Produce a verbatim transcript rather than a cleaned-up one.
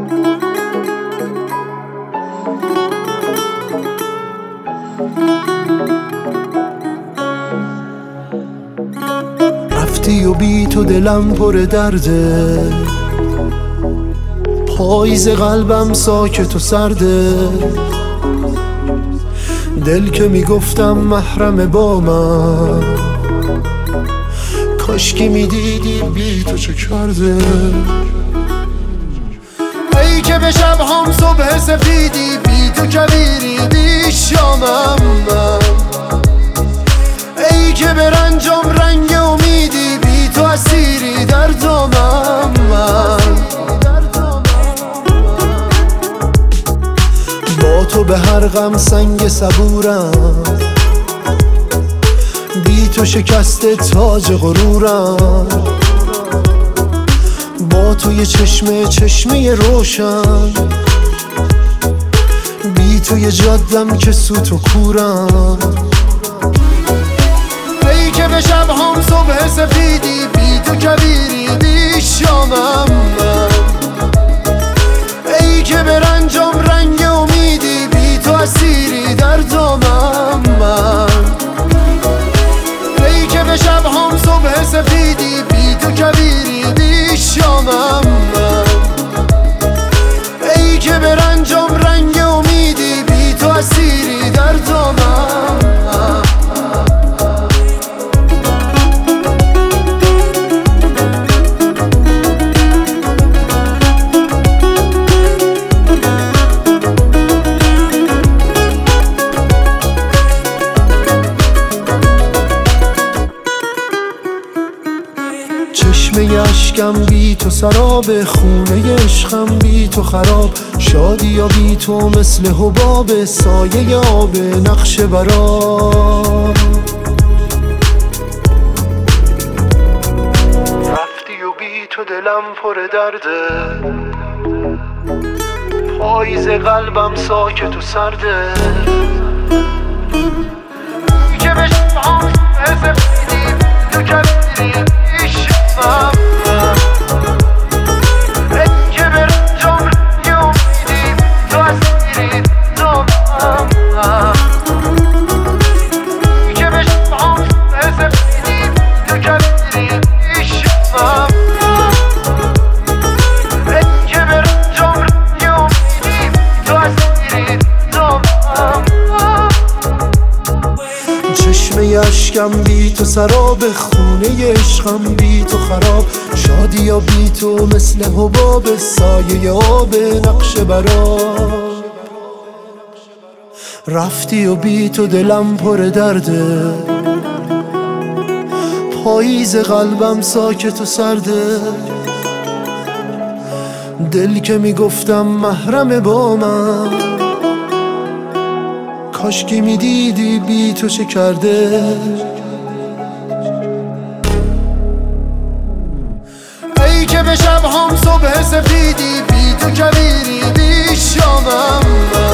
رفتی و بی تو دلم پر درده، پاییز قلبم ساکت و سرده. دل که میگفتم محرم با من، کاشکی میدیدی بی تو چه کرده. ای که به شبهام صبح سفیدی، بی تو کویریدی شامم من. ای که به رنجام رنگ امیدی، بی تو اسیری در دامم من. با تو به هر غم سنگ صبورم، بی تو شکسته تاج غرورم. با تو یه چشمه چشمه روشن، بی تو یه جادم که سوت و کورم. ای که به شبهام صبح سفیدی، بی تو کویریدی شامم من. ای که به رنجام رنگ امیدی، بی تو اسیری در دامم من. ای که به شبهام صبح سفیدی، بی تو کویریدی شامم من. ای که به رنجام رنگ امیدی، بی تو اسیری در دامم من. چشمه اشکم بی تو سراب، خونه عشقم بی تو خراب. شادی یا بی تو مثل حباب، سایه آب نقش برا. رفتی و بی تو دلم پر درده، پاییز قلبم ساکت و سرده. که به شبهام سفیدی، تو کویریدی شامم من. ای که به رنجام رنگ امیدی، تو اسیری دامم من. ای که به شبهام سفیدی، تو کویریدی شامم من. ای که به رنجام رنگ امیدی، تو اسیری دامم من. چشمه اشکم بی تو سراب، خونه عشقم بی تو خراب. شادی یا بی تو مثل حباب، سایه آب نقش برا. رفتی و بی تو دلم پر درده، پاییز قلبم ساکت و سرده. دل که میگفتم محرم با من، کاشکی میدیدی بی تو چه کرده. ای که به شبهام صبح سفیدی، بی تو کویریدی شامم من.